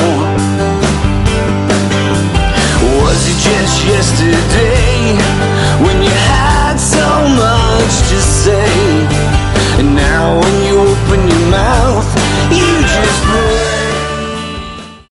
Was it just yesterday when you had so much to say?